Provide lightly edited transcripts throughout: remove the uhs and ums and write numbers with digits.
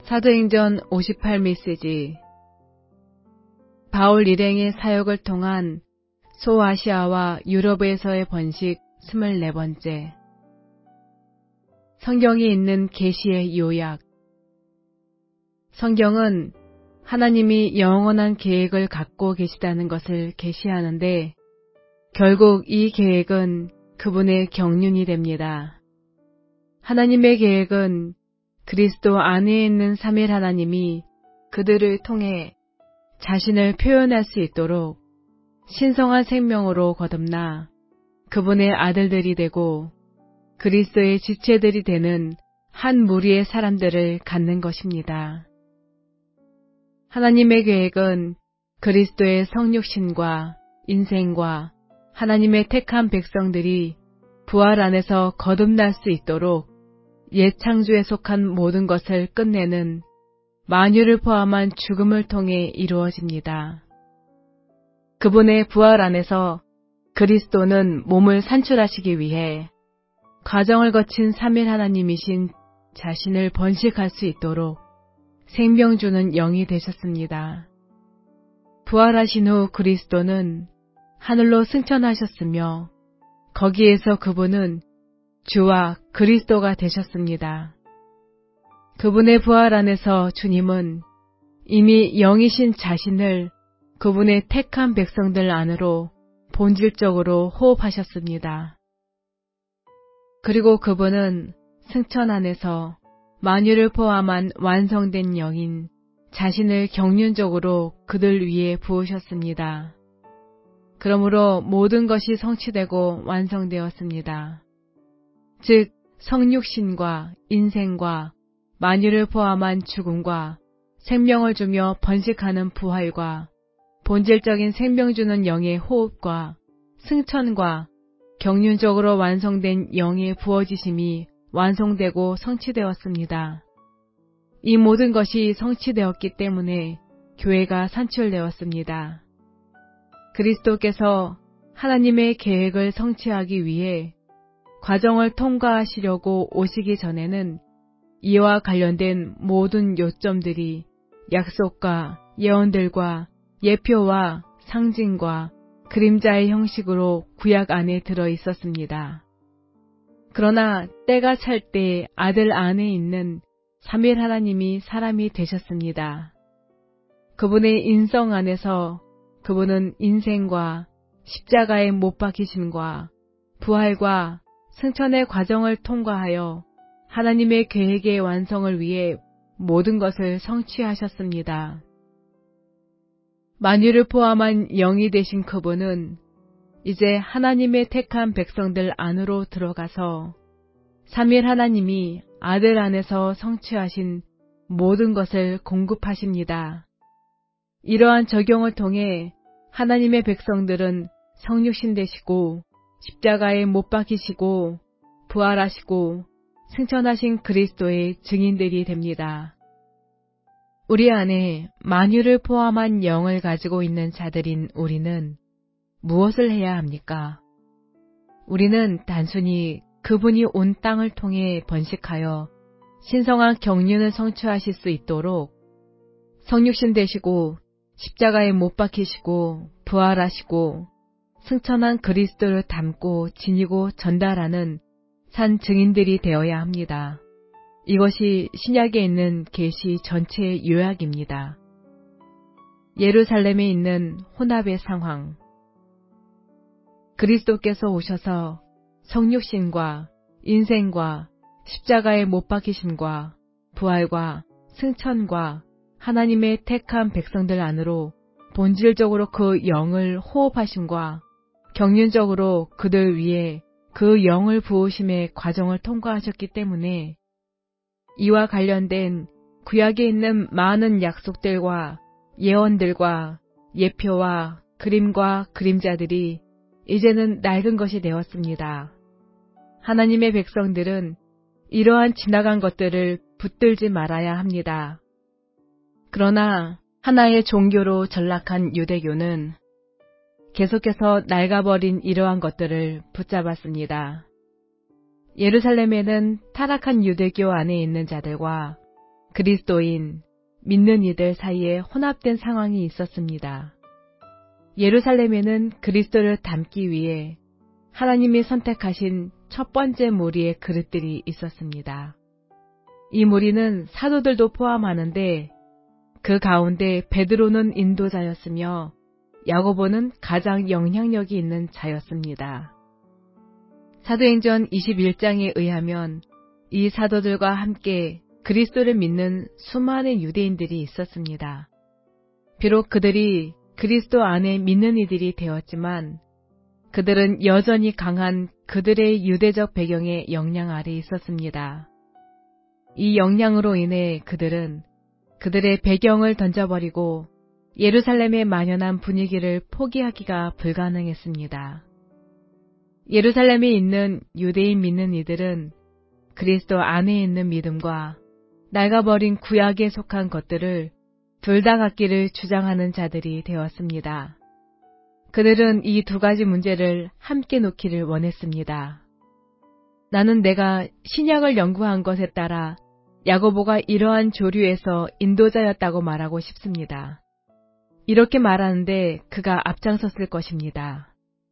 사도행전 58메시지. 바울 일행의 사역을 통한 소아시아와 유럽에서의 번식 24번째. 성경에 있는 계시의 요약. 성경은 하나님이 영원한 계획을 갖고 계시다는 것을 계시하는데 결국 이 계획은 그분의 경륜이 됩니다. 하나님의 계획은 그리스도 안에 있는 삼위 하나님이 그들을 통해 자신을 표현할 수 있도록 신성한 생명으로 거듭나 그분의 아들들이 되고 그리스도의 지체들이 되는 한 무리의 사람들을 갖는 것입니다. 하나님의 계획은 그리스도의 성육신과 인생과 하나님의 택한 백성들이 부활 안에서 거듭날 수 있도록 옛 창조에 속한 모든 것을 끝내는 만유를 포함한 죽음을 통해 이루어집니다. 그분의 부활 안에서 그리스도는 몸을 산출하시기 위해 과정을 거친 삼위 하나님이신 자신을 번식할 수 있도록 생명 주는 영이 되셨습니다. 부활하신 후 그리스도는 하늘로 승천하셨으며 거기에서 그분은 주와 그리스도가 되셨습니다. 그분의 부활 안에서 주님은 이미 영이신 자신을 그분의 택한 백성들 안으로 본질적으로 호흡하셨습니다. 그리고 그분은 승천 안에서 만유를 포함한 완성된 영인 자신을 경륜적으로 그들 위에 부으셨습니다. 그러므로 모든 것이 성취되고 완성되었습니다. 즉 성육신과 인생과 만유를 포함한 죽음과 생명을 주며 번식하는 부활과 본질적인 생명 주는 영의 호흡과 승천과 경륜적으로 완성된 영의 부어지심이 완성되고 성취되었습니다. 이 모든 것이 성취되었기 때문에 교회가 산출되었습니다. 그리스도께서 하나님의 계획을 성취하기 위해 과정을 통과하시려고 오시기 전에는 이와 관련된 모든 요점들이 약속과 예언들과 예표와 상징과 그림자의 형식으로 구약 안에 들어 있었습니다. 그러나 때가 찰 때 아들 안에 있는 삼위 하나님이 사람이 되셨습니다. 그분의 인성 안에서 그분은 인생과 십자가의 못 박히심과 부활과 승천의 과정을 통과하여 하나님의 계획의 완성을 위해 모든 것을 성취하셨습니다. 만유를 포함한 영이 되신 그분은 이제 하나님의 택한 백성들 안으로 들어가서 삼위 하나님이 아들 안에서 성취하신 모든 것을 공급하십니다. 이러한 적용을 통해 하나님의 백성들은 성육신 되시고 십자가에 못 박히시고 부활하시고 승천하신 그리스도의 증인들이 됩니다. 우리 안에 만유를 포함한 영을 가지고 있는 자들인 우리는 무엇을 해야 합니까? 우리는 단순히 그분이 온 땅을 통해 번식하여 신성한 경륜을 성취하실 수 있도록 성육신 되시고 십자가에 못 박히시고 부활하시고 승천한 그리스도를 담고 지니고 전달하는 산 증인들이 되어야 합니다. 이것이 신약에 있는 계시 전체의 요약입니다. 예루살렘에 있는 혼합의 상황. 그리스도께서 오셔서 성육신과 인생과 십자가에 못 박히심과 부활과 승천과 하나님의 택한 백성들 안으로 본질적으로 그 영을 호흡하심과 경륜적으로 그들 위에 그 영을 부으심의 과정을 통과하셨기 때문에 이와 관련된 구약에 있는 많은 약속들과 예언들과 예표와 그림과 그림자들이 이제는 낡은 것이 되었습니다. 하나님의 백성들은 이러한 지나간 것들을 붙들지 말아야 합니다. 그러나 하나의 종교로 전락한 유대교는 계속해서 낡아버린 이러한 것들을 붙잡았습니다. 예루살렘에는 타락한 유대교 안에 있는 자들과 그리스도인, 믿는 이들 사이에 혼합된 상황이 있었습니다. 예루살렘에는 그리스도를 담기 위해 하나님이 선택하신 첫 번째 무리의 그릇들이 있었습니다. 이 무리는 사도들도 포함하는데 그 가운데 베드로는 인도자였으며 야고보는 가장 영향력이 있는 자였습니다. 사도행전 21장에 의하면 이 사도들과 함께 그리스도를 믿는 수많은 유대인들이 있었습니다. 비록 그들이 그리스도 안에 믿는 이들이 되었지만 그들은 여전히 강한 그들의 유대적 배경의 영향 아래 있었습니다. 이 영향으로 인해 그들은 그들의 배경을 던져버리고 예루살렘에 만연한 분위기를 포기하기가 불가능했습니다. 예루살렘에 있는 유대인 믿는 이들은 그리스도 안에 있는 믿음과 낡아버린 구약에 속한 것들을 둘 다 갖기를 주장하는 자들이 되었습니다. 그들은 이 두 가지 문제를 함께 놓기를 원했습니다. 나는 내가 신약을 연구한 것에 따라 야고보가 이러한 조류에서 인도자였다고 말하고 싶습니다. 이렇게 말하는데 그가 앞장섰을 것입니다.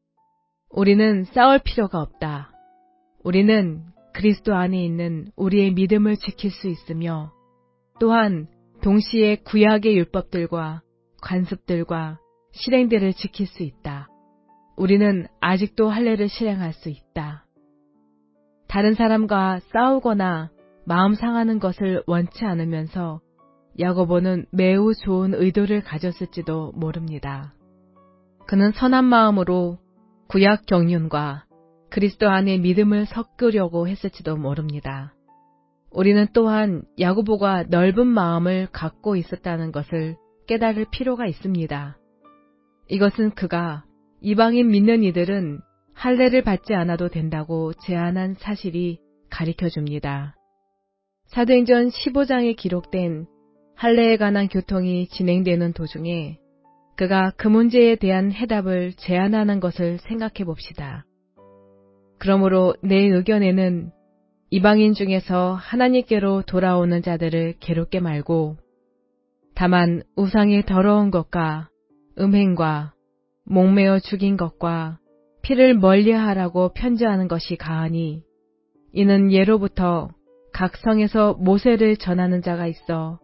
우리는 싸울 필요가 없다. 우리는 그리스도 안에 있는 우리의 믿음을 지킬 수 있으며 또한 동시에 구약의 율법들과 관습들과 실행들을 지킬 수 있다. 우리는 아직도 할례를 실행할 수 있다. 다른 사람과 싸우거나 마음 상하는 것을 원치 않으면서 야고보는 매우 좋은 의도를 가졌을지도 모릅니다. 그는 선한 마음으로 구약 경륜과 그리스도 안에 믿음을 섞으려고 했을지도 모릅니다. 우리는 또한 야고보가 넓은 마음을 갖고 있었다는 것을 깨달을 필요가 있습니다. 이것은 그가 이방인 믿는 이들은 할례를 받지 않아도 된다고 제안한 사실이 가리켜줍니다. 사도행전 15장에 기록된 할례에 관한 교통이 진행되는 도중에 그가 그 문제에 대한 해답을 제안하는 것을 생각해 봅시다. 그러므로 내 의견에는 이방인 중에서 하나님께로 돌아오는 자들을 괴롭게 말고 다만 우상의 더러운 것과 음행과 목매어 죽인 것과 피를 멀리하라고 편지하는 것이 가하니 이는 예로부터 각 성에서 모세를 전하는 자가 있어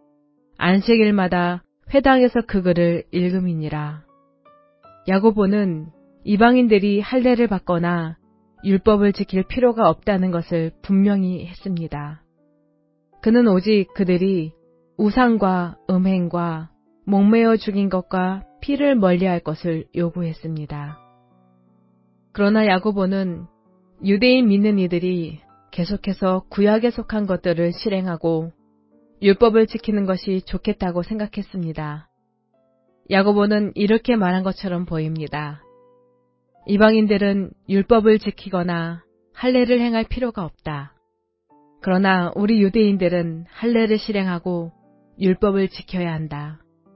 안식일마다 회당에서 그 글을 읽음이니라. 야고보는 이방인들이 할례를 받거나 율법을 지킬 필요가 없다는 것을 분명히 했습니다. 그는 오직 그들이 우상과 음행과 목매어 죽인 것과 피를 멀리할 것을 요구했습니다. 그러나 야고보는 유대인 믿는 이들이 계속해서 구약에 속한 것들을 실행하고 율법을 지키는 것이 좋겠다고 생각했습니다. 야고보는 이렇게 말한 것처럼 보입니다. 이방인들은 율법을 지키거나 할례를 행할 필요가 없다. 그러나 우리 유대인들은 할례를 실행하고 율법을 지켜야 한다.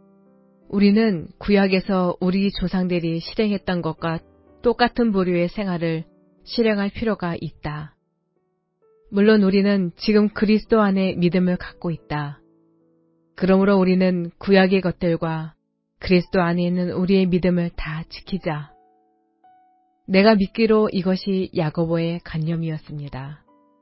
우리는 구약에서 우리 조상들이 실행했던 것과 똑같은 부류의 생활을 실행할 필요가 있다. 물론 우리는 지금 그리스도 안에 믿음을 갖고 있다. 그러므로 우리는 구약의 것들과 그리스도 안에 있는 우리의 믿음을 다 지키자. 내가 믿기로 이것이 야고보의 관념이었습니다.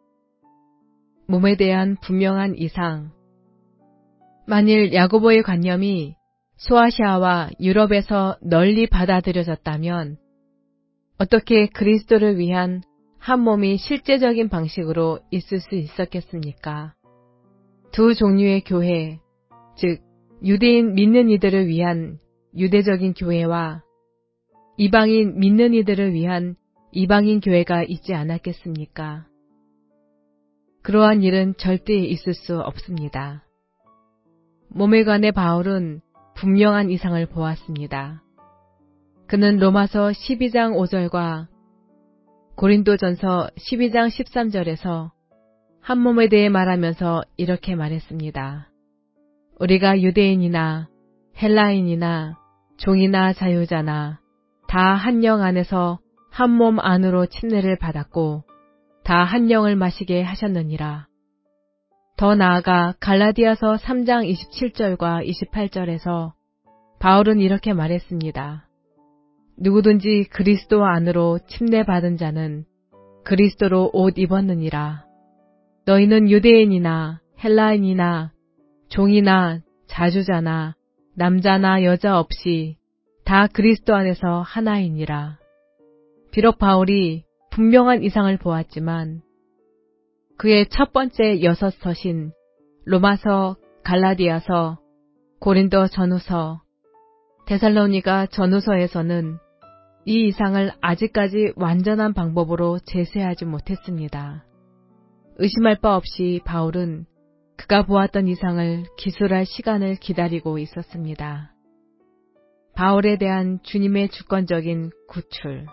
몸에 대한 분명한 이상. 만일 야고보의 관념이 소아시아와 유럽에서 널리 받아들여졌다면 어떻게 그리스도를 위한 한 몸이 실제적인 방식으로 있을 수 있었겠습니까? 두 종류의 교회, 즉 유대인 믿는 이들을 위한 유대적인 교회와 이방인 믿는 이들을 위한 이방인 교회가 있지 않았겠습니까? 그러한 일은 절대 있을 수 없습니다. 몸에 관해 바울은 분명한 이상을 보았습니다. 그는 로마서 12장 5절과 고린도전서 12장 13절에서 한 몸에 대해 말하면서 이렇게 말했습니다. 우리가 유대인이나 헬라인이나 종이나 자유자나 다 한 영 안에서 한 몸 안으로 침례를 받았고 다 한 영을 마시게 하셨느니라. 더 나아가 갈라디아서 3장 27절과 28절에서 바울은 이렇게 말했습니다. 누구든지 그리스도 안으로 침례받은 자는 그리스도로 옷 입었느니라. 너희는 유대인이나 헬라인이나 종이나 자주자나 남자나 여자 없이 다 그리스도 안에서 하나이니라. 비록 바울이 분명한 이상을 보았지만 그의 첫 번째 6서신 로마서, 갈라디아서, 고린도 전후서, 데살로니가 전후서에서는 이 이상을 아직까지 완전한 방법으로 제시하지 못했습니다. 의심할 바 없이 바울은 그가 보았던 이상을 기술할 시간을 기다리고 있었습니다. 바울에 대한 주님의 주권적인 구출.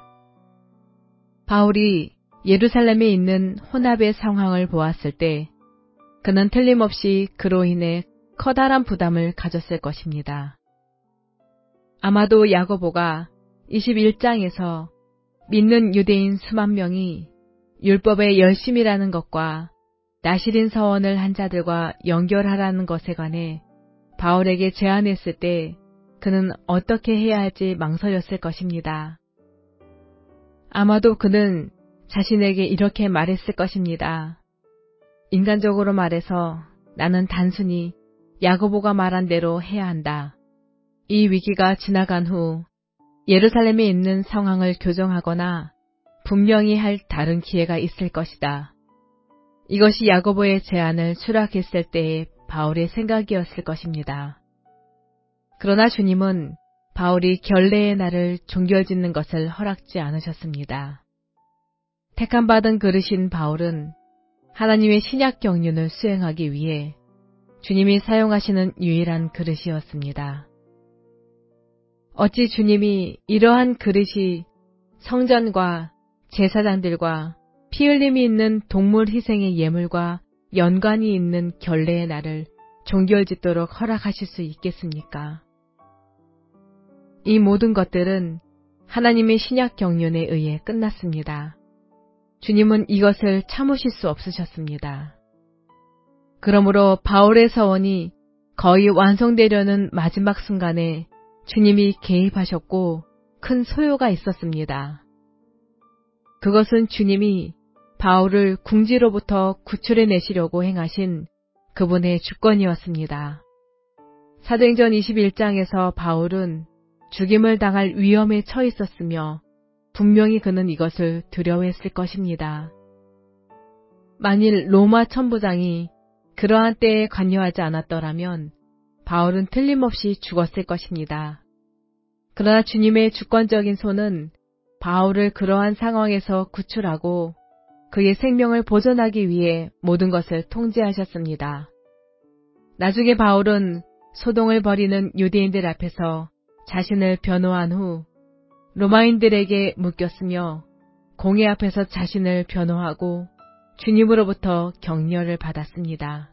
바울이 예루살렘에 있는 혼합의 상황을 보았을 때 그는 틀림없이 그로 인해 커다란 부담을 가졌을 것입니다. 아마도 야고보가 21장에서 믿는 유대인 수만 명이 율법의 열심이라는 것과 나시린 서원을 한 자들과 연결하라는 것에 관해 바울에게 제안했을 때 그는 어떻게 해야 할지 망설였을 것입니다. 아마도 그는 자신에게 이렇게 말했을 것입니다. 인간적으로 말해서 나는 단순히 야고보가 말한 대로 해야 한다. 이 위기가 지나간 후 예루살렘에 있는 상황을 교정하거나 분명히 할 다른 기회가 있을 것이다. 이것이 야고보의 제안을 수락했을 때의 바울의 생각이었을 것입니다. 그러나 주님은 바울이 결례의 날을 종결짓는 것을 허락지 않으셨습니다. 택함받은 그릇인 바울은 하나님의 신약 경륜을 수행하기 위해 주님이 사용하시는 유일한 그릇이었습니다. 어찌 주님이 이러한 그릇이 성전과 제사장들과 피 흘림이 있는 동물 희생의 예물과 연관이 있는 결례의 날을 종결짓도록 허락하실 수 있겠습니까? 이 모든 것들은 하나님의 신약 경륜에 의해 끝났습니다. 주님은 이것을 참으실 수 없으셨습니다. 그러므로 바울의 서원이 거의 완성되려는 마지막 순간에 주님이 개입하셨고 큰 소요가 있었습니다. 그것은 주님이 바울을 궁지로부터 구출해내시려고 행하신 그분의 주권이었습니다. 사도행전 21장에서 바울은 죽임을 당할 위험에 처해 있었으며 분명히 그는 이것을 두려워했을 것입니다. 만일 로마 천부장이 그러한 때에 관여하지 않았더라면 바울은 틀림없이 죽었을 것입니다. 그러나 주님의 주권적인 손은 바울을 그러한 상황에서 구출하고 그의 생명을 보존하기 위해 모든 것을 통제하셨습니다. 나중에 바울은 소동을 벌이는 유대인들 앞에서 자신을 변호한 후 로마인들에게 묶였으며 공회 앞에서 자신을 변호하고 주님으로부터 격려를 받았습니다.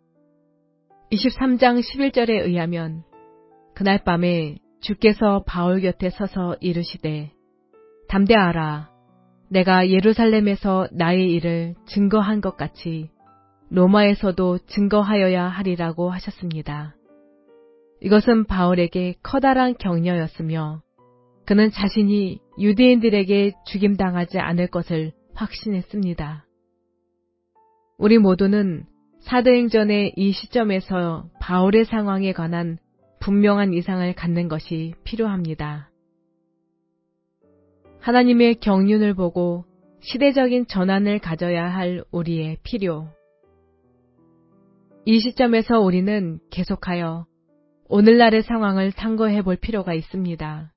23장 11절에 의하면 그날 밤에 주께서 바울 곁에 서서 이르시되 담대하라. 내가 예루살렘에서 나의 일을 증거한 것 같이 로마에서도 증거하여야 하리라고 하셨습니다. 이것은 바울에게 커다란 격려였으며 그는 자신이 유대인들에게 죽임당하지 않을 것을 확신했습니다. 우리 모두는 사도행전의 이 시점에서 바울의 상황에 관한 분명한 이상을 갖는 것이 필요합니다. 하나님의 경륜을 보고 시대적인 전환을 가져야 할 우리의 필요. 이 시점에서 우리는 계속하여 오늘날의 상황을 탐구해 볼 필요가 있습니다.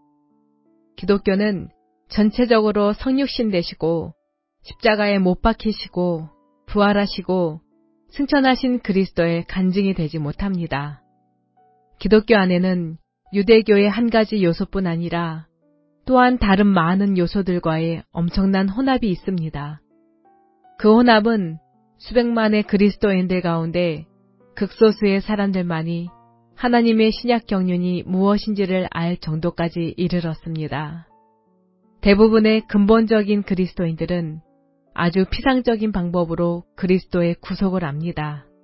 기독교는 전체적으로 성육신 되시고 십자가에 못 박히시고 부활하시고 승천하신 그리스도의 간증이 되지 못합니다. 기독교 안에는 유대교의 한 가지 요소뿐 아니라 또한 다른 많은 요소들과의 엄청난 혼합이 있습니다. 그 혼합은 수백만의 그리스도인들 가운데 극소수의 사람들만이 하나님의 신약 경륜이 무엇인지를 알 정도까지 이르렀습니다. 대부분의 근본적인 그리스도인들은 아주 피상적인 방법으로 그리스도의 구속을 압니다.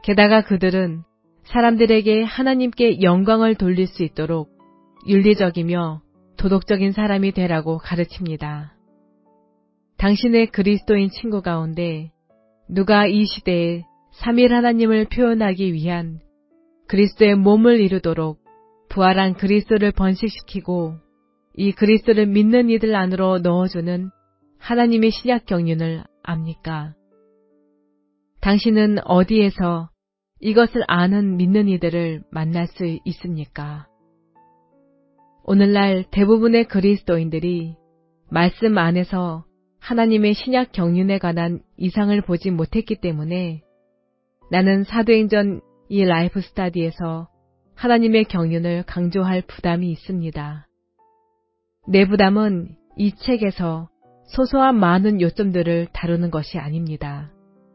게다가 그들은 사람들에게 하나님께 영광을 돌릴 수 있도록 윤리적이며 도덕적인 사람이 되라고 가르칩니다. 당신의 그리스도인 친구 가운데 누가 이 시대에 삼일 하나님을 표현하기 위한 그리스도의 몸을 이루도록 부활한 그리스도를 번식시키고 이 그리스도를 믿는 이들 안으로 넣어주는 하나님의 신약 경륜을 압니까? 당신은 어디에서 이것을 아는 믿는 이들을 만날 수 있습니까? 오늘날 대부분의 그리스도인들이 말씀 안에서 하나님의 신약 경륜에 관한 이상을 보지 못했기 때문에 나는 사도행전 이 라이프 스타디에서 하나님의 경륜을 강조할 부담이 있습니다. 내 부담은 이 책에서 소소한 많은 요점들을 다루는 것이 아닙니다.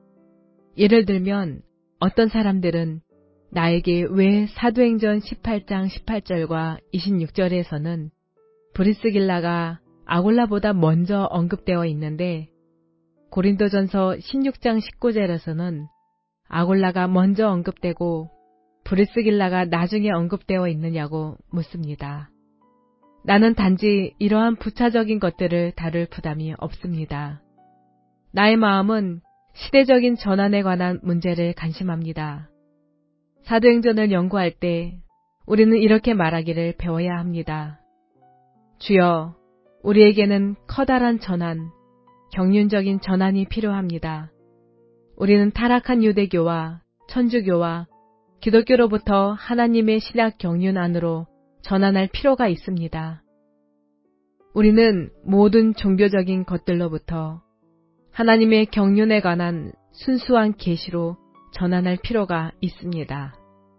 예를 들면 어떤 사람들은 나에게 왜 사도행전 18장 18절과 26절에서는 브리스길라가 아굴라보다 먼저 언급되어 있는데 고린도전서 16장 19절에서는 아굴라가 먼저 언급되고 브리스길라가 나중에 언급되어 있느냐고 묻습니다. 나는 단지 이러한 부차적인 것들을 다룰 부담이 없습니다. 나의 마음은 시대적인 전환에 관한 문제를 관심합니다. 사도행전을 연구할 때 우리는 이렇게 말하기를 배워야 합니다. 주여, 우리에게는 커다란 전환, 경륜적인 전환이 필요합니다. 우리는 타락한 유대교와 천주교와 기독교로부터 하나님의 신약 경륜 안으로 전환할 필요가 있습니다. 우리는 모든 종교적인 것들로부터 하나님의 경륜에 관한 순수한 계시로 전환할 필요가 있습니다.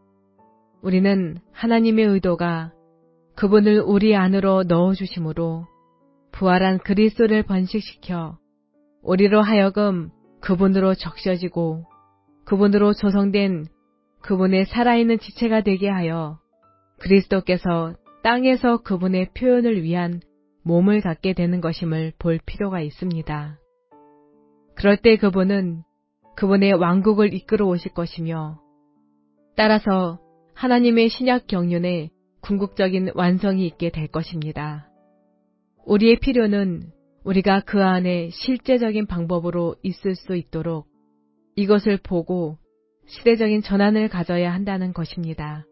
우리는 하나님의 의도가 그분을 우리 안으로 넣어주심으로 부활한 그리스도를 번식시켜 우리로 하여금 그분으로 적셔지고 그분으로 조성된 그분의 살아있는 지체가 되게 하여 그리스도께서 땅에서 그분의 표현을 위한 몸을 갖게 되는 것임을 볼 필요가 있습니다. 그럴 때 그분은 그분의 왕국을 이끌어 오실 것이며 따라서 하나님의 신약 경륜에 궁극적인 완성이 있게 될 것입니다. 우리의 필요는 우리가 그 안에 실제적인 방법으로 있을 수 있도록 이것을 보고 시대적인 전환을 가져야 한다는 것입니다.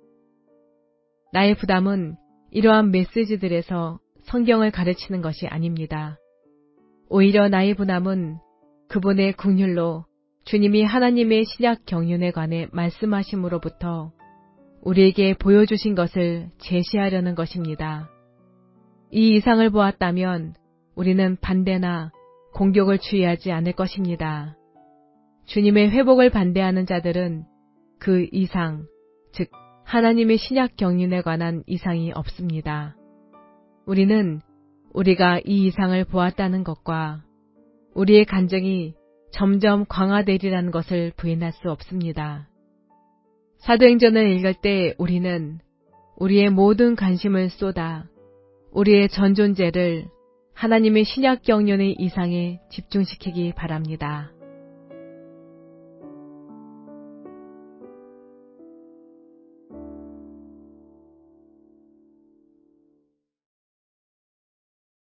나의 부담은 이러한 메시지들에서 성경을 가르치는 것이 아닙니다. 오히려 나의 부담은 그분의 긍휼로 주님이 하나님의 신약 경륜에 관해 말씀하심으로부터 우리에게 보여주신 것을 제시하려는 것입니다. 이 이상을 보았다면 우리는 반대나 공격을 주의하지 않을 것입니다. 주님의 회복을 반대하는 자들은 그 이상, 즉 하나님의 신약 경륜에 관한 이상이 없습니다. 우리는 우리가 이 이상을 보았다는 것과 우리의 간증이 점점 강화되리라는 것을 부인할 수 없습니다. 사도행전을 읽을 때 우리는 우리의 모든 관심을 쏟아 우리의 전 존재를 하나님의 신약 경륜의 이상에 집중시키기 바랍니다.